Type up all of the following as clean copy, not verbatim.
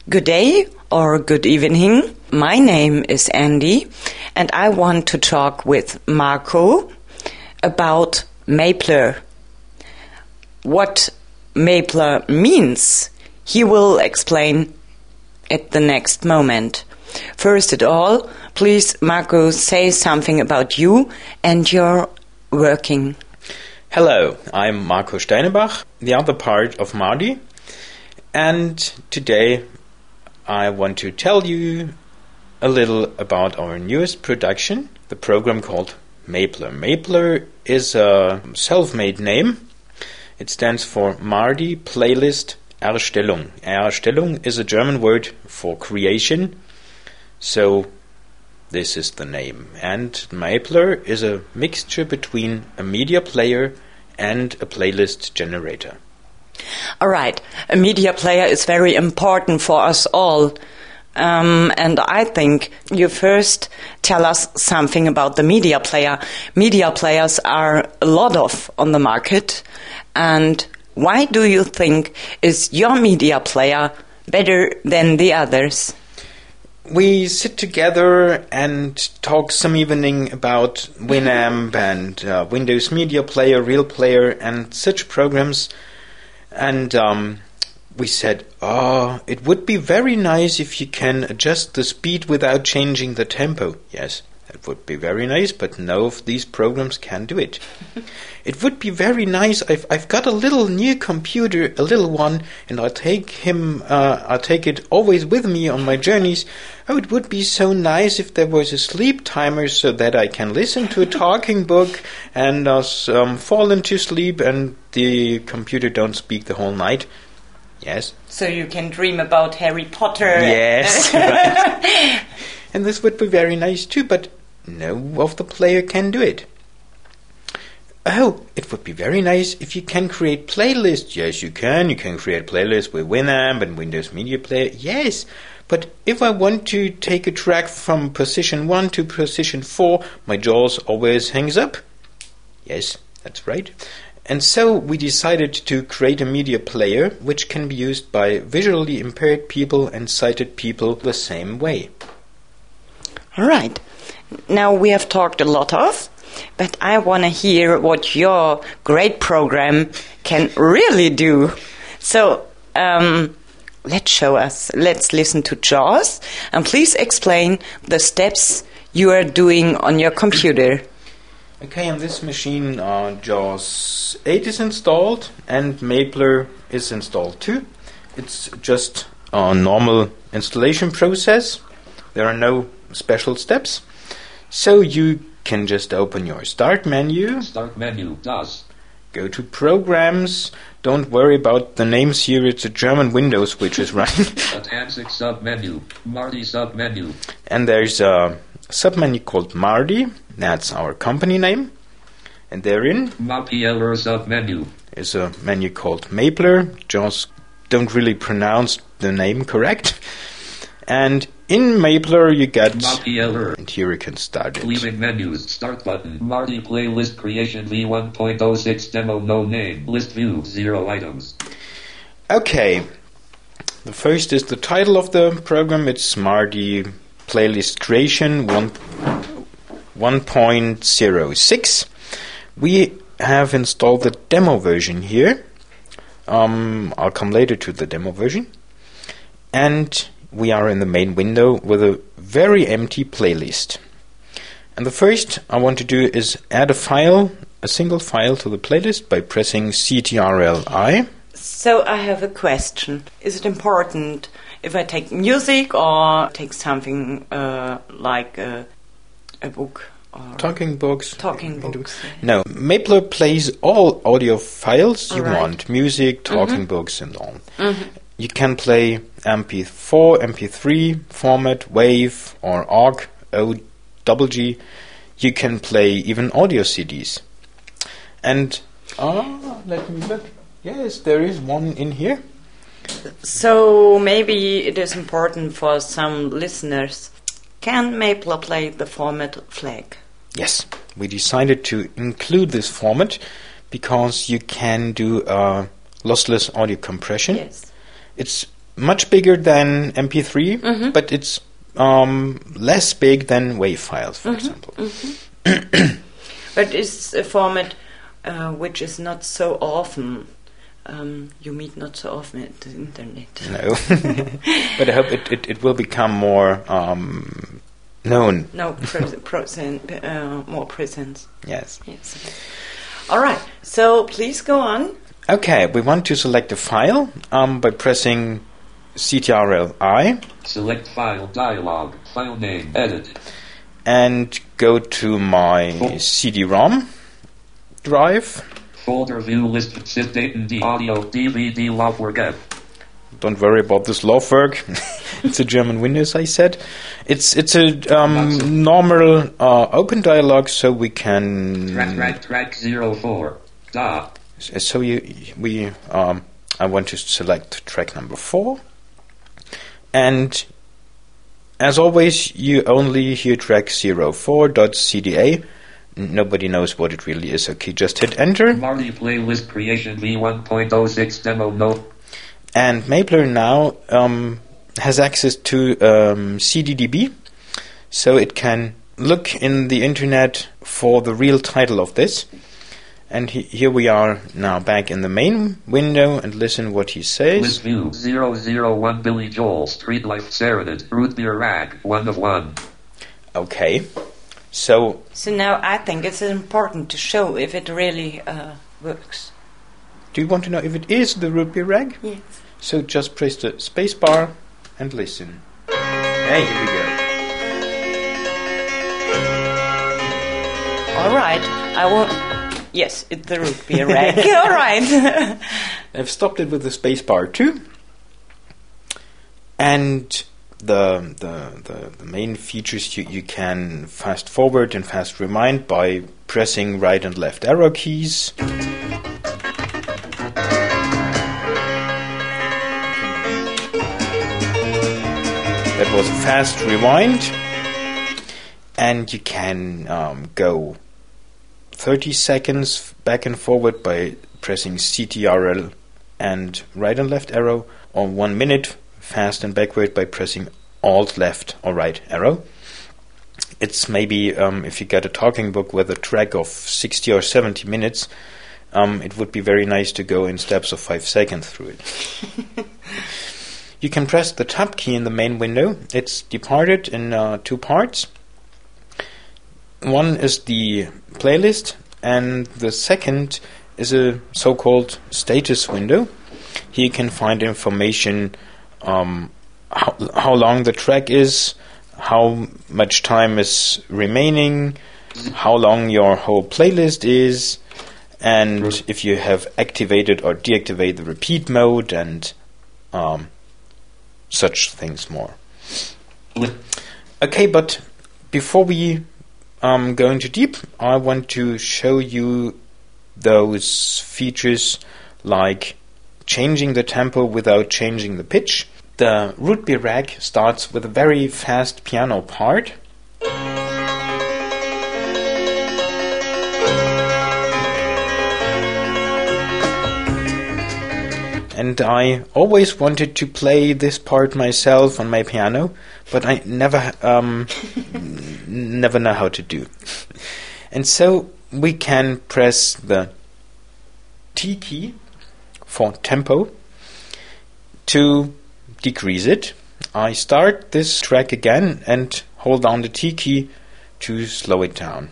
Good day or good evening. My name is Andy and I want to talk with Marco about Mapler. What Mapler means, he will explain at the next moment. First of all, please, Marco, say something about you and your working. Hello, I'm Marco Steinebach, the other part of Mardi, and today I want to tell you a little about our newest production, the program called Mapler. Mapler is a self-made name. It stands for Mardi Playlist Erstellung. Erstellung is a German word for creation, so this is the name. And Mapler is a mixture between a media player and a playlist generator. All right, a media player is very important for us all. And I think you first tell us something about the media player. Media players are a lot of on the market. And why do you think is your media player better than the others? We sit together and talk some evening about Winamp and Windows Media Player, Real Player, and such programs. And we said, it would be very nice if you can adjust the speed without changing the tempo. Yes, that would be very nice, but no of these programs can do it. It would be very nice. I've got a little new computer, a little one, and I'll take it always with me on my journeys. Oh, it would be so nice if there was a sleep timer so that I can listen to a talking book and fall into sleep and the computer don't speak the whole night. Yes. So you can dream about Harry Potter. Yes. Right. And this would be very nice too, but no of the player can do it. Oh, it would be very nice if you can create playlists. Yes, you can. You can create playlists with Winamp and Windows Media Player. Yes, but if I want to take a track from position 1 to position 4, my JAWS always hangs up. Yes, that's right. And so we decided to create a media player which can be used by visually impaired people and sighted people the same way. All right. Now we have talked a lot of, but I want to hear what your great program can really do. So let's show us. Let's listen to JAWS and please explain the steps you are doing on your computer. Okay, on this machine JAWS 8 is installed and Mapler is installed too. It's just a normal installation process. There are no special steps. So you can just open your Start menu. Start menu, DOS. Go to Programs. Don't worry about the names here. It's a German Windows which is running. Atlantic submenu, Mardi submenu. And there's a submenu called Mardi. That's our company name. And therein Mapler submenu is a menu called Mapler. Just don't really pronounce the name correct. And in Mapler you get Mapler. And here you can start it. Leaving menus, Start button, Mardi playlist creation v1.06 demo, no name, list view, 0 items. Okay. The first is the title of the program. It's Mardi playlist creation 1.06. We have installed the demo version here. I'll come later to the demo version. And we are in the main window with a very empty playlist. And the first I want to do is add a single file to the playlist by pressing CTRL-I. So I have a question. Is it important if I take music or take something like a book? Or Talking books. Talking books. No, Mapler plays all audio files you right. want. Music, talking books and all. You can play MP4, MP3 format, WAV or OGG, OGG. You can play even audio CDs. And let me look. Yes, there is one in here. So maybe it is important for some listeners. Can Mapler play the format FLAC? Yes, we decided to include this format because you can do lossless audio compression. Yes. It's much bigger than MP3, but it's less big than WAV files, for example. But it's a format which is not so often. You meet not so often at the internet. No, but I hope it will become more known. No, more presence. Yes. All right. So please go on. Okay, we want to select a file by pressing Ctrl-I. Select file dialog. File name. Edit. And go to my CD-ROM drive. Folder view list. Sit date and audio DVD Laufwerk F. Don't worry about this Laufwerk. It's a German Windows, I said. It's a normal open dialog, so we can track 04. Da. So I want to select track number 4, and as always, you only hear track 04.cda. Nobody knows what it really is. Okay, just hit enter. Marty playlist creation v1.06 demo no. And Mapler now has access to CDDB, so it can look in the internet for the real title of this. And here we are now back in the main window, and listen what he says. List view 001 Billy Joel Street Life Serenade Root Beer Rag 1 of 1. Okay, so now I think it's important to show if it really works. Do you want to know if it is the Root Beer Rag? Yes. So just press the space bar and listen. Hey, here we go. All right, I will. Yes, it's the Root Beer Rag. All right. I've stopped it with the space bar too. And the main features you can fast forward and fast rewind by pressing right and left arrow keys. That was a fast rewind, and you can go 30 seconds back and forward by pressing CTRL and right and left arrow, or 1 minute fast and backward by pressing Alt left or right arrow. It's maybe if you get a talking book with a track of 60 or 70 minutes, it would be very nice to go in steps of 5 seconds through it. You can press the Tab key in the main window. It's departed in 2 parts. One is the playlist, and the second is a so-called status window. Here you can find information how long the track is, how much time is remaining, how long your whole playlist is, and if you have activated or deactivated the repeat mode, and such things more. Okay, but before we go into deep, I want to show you those features like changing the tempo without changing the pitch. The Root Beer Rag starts with a very fast piano part. And I always wanted to play this part myself on my piano, but I never know how to do. And so we can press the T key for tempo to decrease it. I start this track again and hold down the T key to slow it down.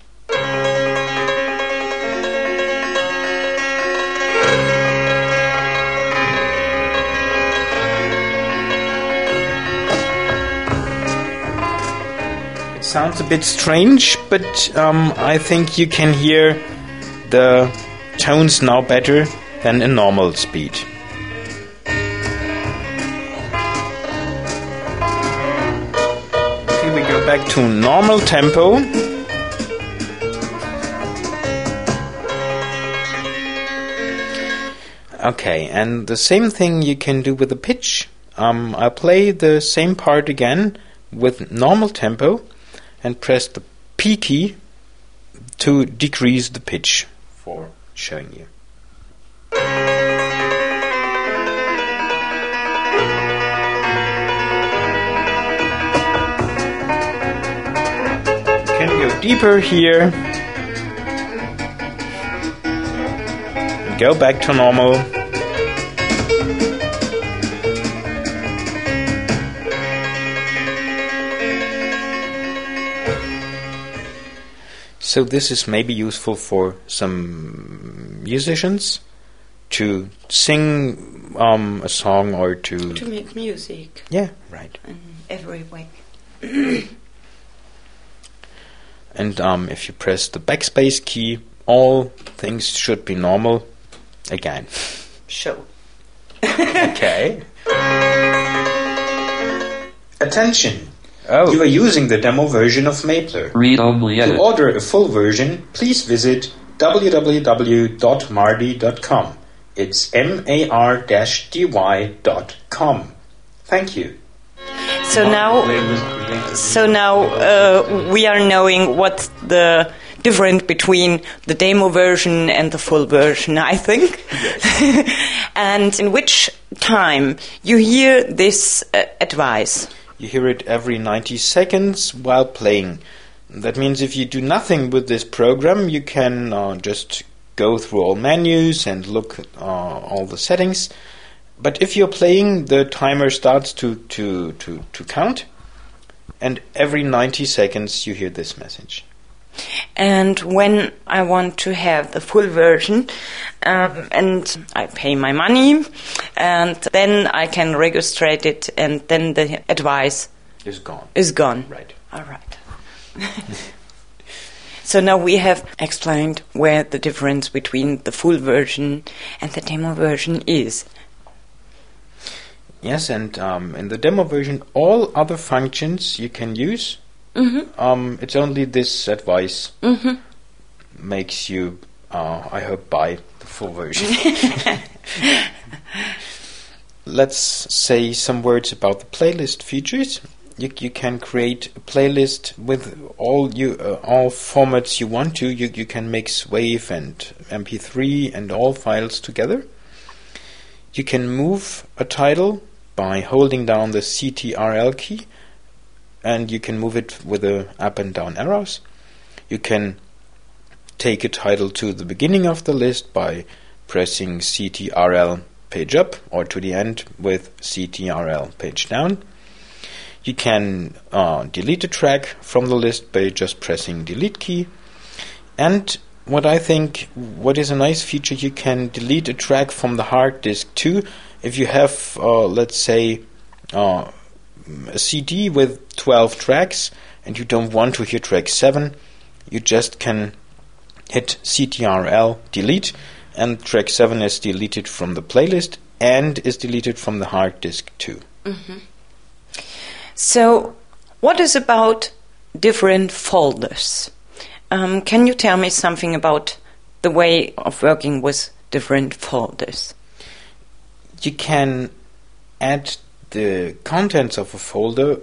Sounds a bit strange, but I think you can hear the tones now better than in normal speed. Okay, we go back to normal tempo. Okay, and the same thing you can do with the pitch. I'll play the same part again with normal tempo and press the P key to decrease the pitch for showing you. deeper here. Go back to normal. So this is maybe useful for some musicians to sing a song or to make music. Yeah, right. In every way. And if you press the backspace key, all things should be normal again. Show. Okay. Attention! Oh. You are using the demo version of Mapler. Read only To edit. order a full version, please visit www.mardy.com. It's mar-dy.com. Thank you. So now we are knowing what's the difference between the demo version and the full version, I think. Yes. And in which time you hear this advice? You hear it every 90 seconds while playing. That means if you do nothing with this program, you can just go through all menus and look at all the settings. But if you're playing, the timer starts to count, and every 90 seconds you hear this message. And when I want to have the full version, and I pay my money, and then I can register it, and then the advice Is gone. Right. All right. So now we have explained where the difference between the full version and the demo version is. Yes, and in the demo version, all other functions you can use. Mm-hmm. It's only this advice makes you, I hope, buy the full version. Let's say some words about the playlist features. You can create a playlist with all formats you want to. You can mix WAV and MP3 and all files together. You can move a title by holding down the CTRL key, and you can move it with the up and down arrows. You can take a title to the beginning of the list by pressing CTRL page up, or to the end with CTRL page down. You can delete a track from the list by just pressing delete key. And what is a nice feature, you can delete a track from the hard disk too. If you have, let's say, a CD with 12 tracks and you don't want to hear track 7, you just can hit CTRL delete, and track 7 is deleted from the playlist and is deleted from the hard disk too. Mm-hmm. So, what is about different folders? Can you tell me something about the way of working with different folders? You can add the contents of a folder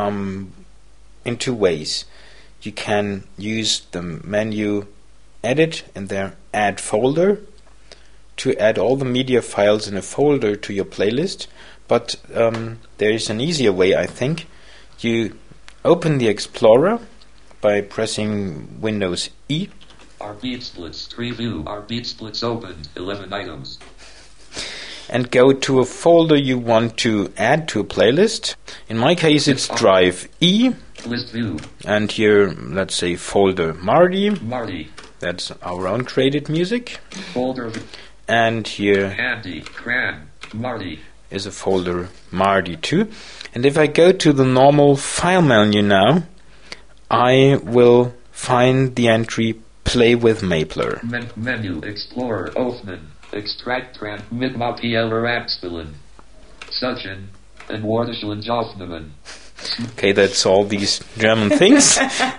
in two ways. You can use the menu Edit and there Add Folder to add all the media files in a folder to your playlist. But there is an easier way, I think. You open the Explorer by pressing Windows E. Our beat splits preview. Our beat splits opened. 11 items. And go to a folder you want to add to a playlist. In my case, it's Drive E. List view. And here, let's say folder Mardy. Mardy. That's our own created music. Folder. And here Andy. Cran. Mardy. Is a folder Mardy too. And if I go to the normal file menu now, I will find the entry Play with Mapler. Menu Explorer Othman. Extract transmit Mapieler Abspillen. Suchen. And Wardishland Joffneman. Okay, that's all these German things.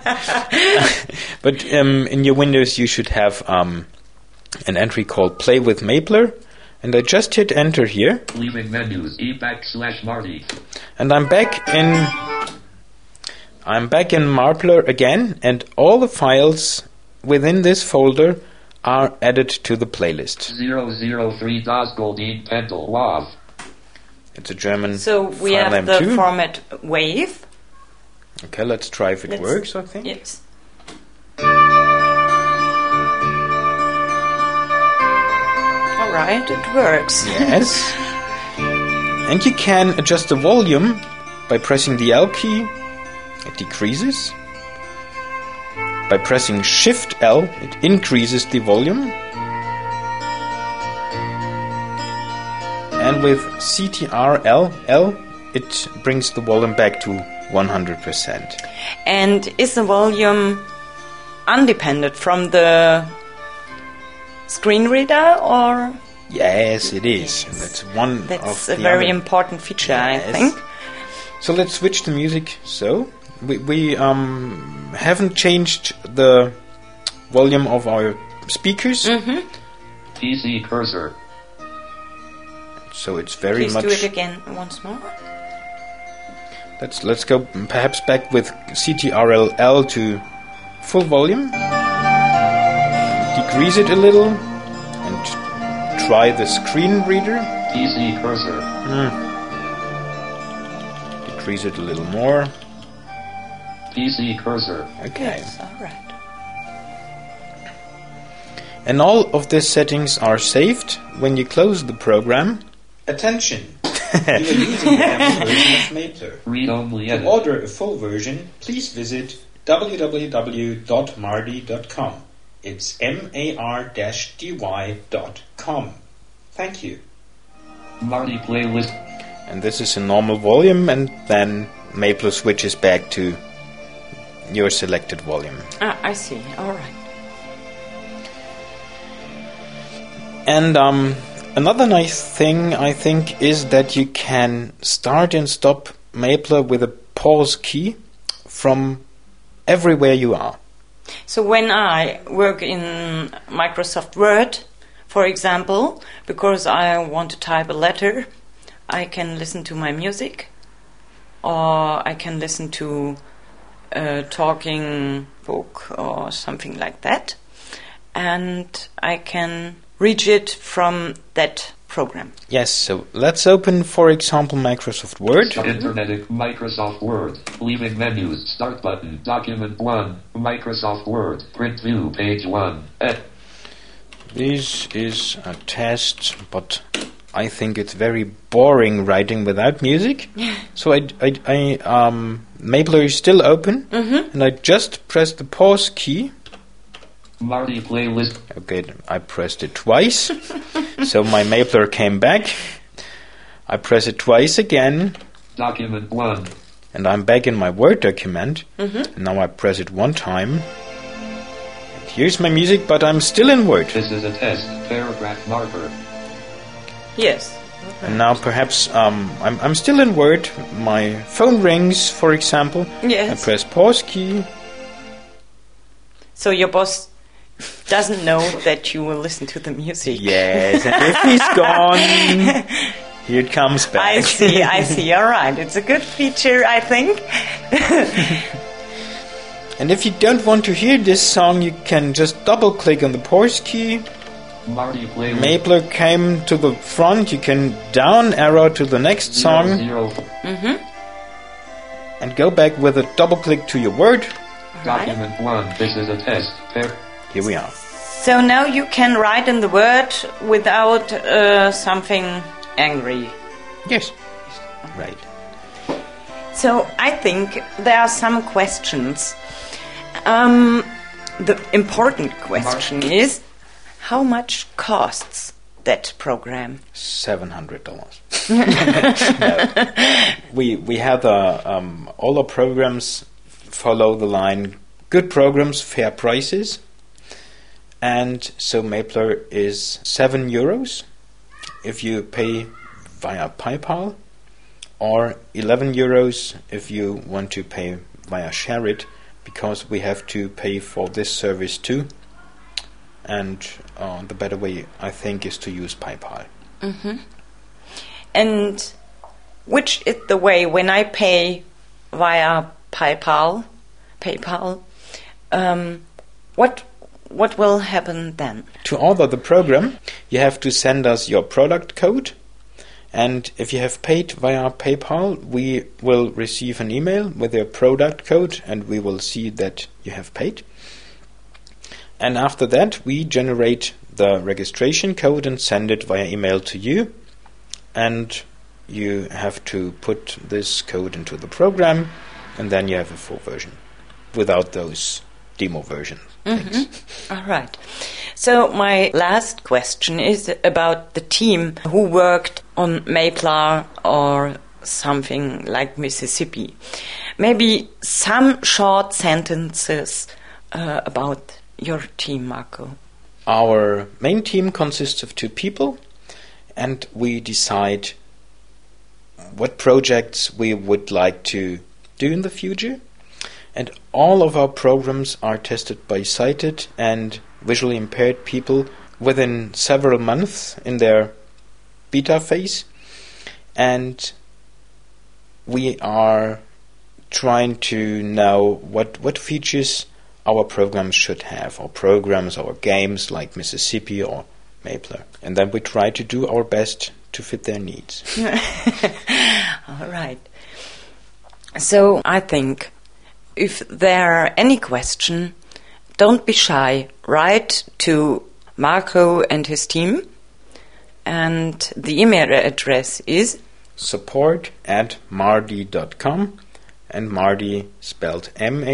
But in your Windows you should have an entry called Play with Mapler. And I just hit enter here. Leaving menus E/Mardy. And I'm back in Mapler again, and all the files within this folder are added to the playlist. 003 Das Goldin Pendel WAV. It's a German So we file have name the too. format WAV. Okay, let's try if it works, I think. Yes. right, it works. Yes. And you can adjust the volume by pressing the L key. It decreases. By pressing Shift L, it increases the volume. And with CTRL L, it brings the volume back to 100%. And is the volume independent from the screen reader, or? Yes, it is. That's one That's of a the very other. important feature, I Yes. think. So let's switch to music. So we haven't changed the volume of our speakers, PC cursor. so it's very Please much. do it again once more. Let's go perhaps back with CTRL L to full volume. Decrease it a little and try the screen reader. PC cursor. Decrease it a little more. PC cursor. Okay. Yes, all right. And all of these settings are saved when you close the program. Attention! You are using the demo version of Mapler. Read only To edit. order a full version, please visit www.mardy.com. It's mar-dy.com. Thank you. Marty playlist. And this is a normal volume, and then Mapler switches back to your selected volume. Ah, I see. All right. And another nice thing, I think, is that you can start and stop Mapler with a pause key from everywhere you are. So when I work in Microsoft Word, for example, because I want to type a letter, I can listen to my music, or I can listen to a talking book or something like that, and I can reach it from that program. Yes, so let's open, for example, Microsoft Word. Internet. Microsoft Word. Leaving menus. Start button. Document 1. Microsoft Word. Print view. Page 1. This is a test, but I think it's very boring writing without music. So Mapler is still open, and I just pressed the pause key. Marty playlist. Okay, I pressed it twice, so my Mapler came back. I press it twice again, Document 1. and I'm back in my Word document. And now I press it one time. And here's my music, but I'm still in Word. This is a test. Paragraph marker. Yes. And now perhaps I'm still in Word. My phone rings, for example. Yes. I press pause key. So your boss doesn't know that you will listen to the music. Yes, and if he's gone, here it comes back. I see. All right. It's a good feature, I think. And if you don't want to hear this song, you can just double-click on the pause key. Marty playlist. Mapler came to the front. You can down arrow to the next song 0. and go back with a double-click to your Word. Document 1. This is a test. Here we are. So now you can write in the Word without something angry. Yes. Right. So I think there are some questions. The important question is, how much costs that program? $700. No. We have all our programs follow the line good programs, fair prices. And so Mapler is €7 if you pay via PayPal, or €11 if you want to pay via Share-it, because we have to pay for this service too. And the better way, I think, is to use PayPal. And which is the way when I pay via PayPal? What will happen then? To order the program, you have to send us your product code. And if you have paid via PayPal, we will receive an email with your product code, and we will see that you have paid. And after that, we generate the registration code and send it via email to you. And you have to put this code into the program, and then you have a full version without those demo version things. All right. So my last question is about the team who worked on Maypla or something like Mississippi. Maybe some short sentences about your team, Marco. Our main team consists of 2 people, and we decide what projects we would like to do in the future. And all of our programs are tested by sighted and visually impaired people within several months in their beta phase. And we are trying to know what features our programs should have. Our programs, our games like Mississippi or Maypla. And then we try to do our best to fit their needs. All right. So I think if there are any question, don't be shy. Write to Marco and his team. And the email address is support@mardy.com, and Mardy spelled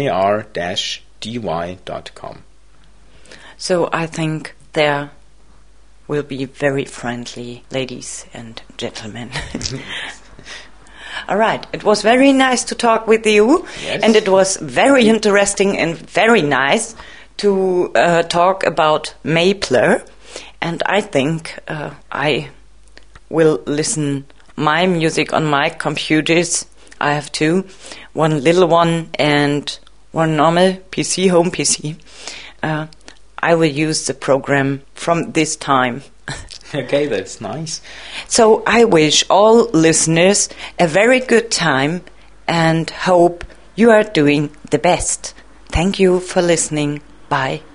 MAR-DY.com. So I think there will be very friendly ladies and gentlemen. All right. It was very nice to talk with you. Yes. And it was very interesting and very nice to talk about Maypla. And I think I will listen my music on my computers. I have 2, one little one and one normal PC, home PC. I will use the program from this time. Okay, that's nice. So I wish all listeners a very good time and hope you are doing the best. Thank you for listening. Bye.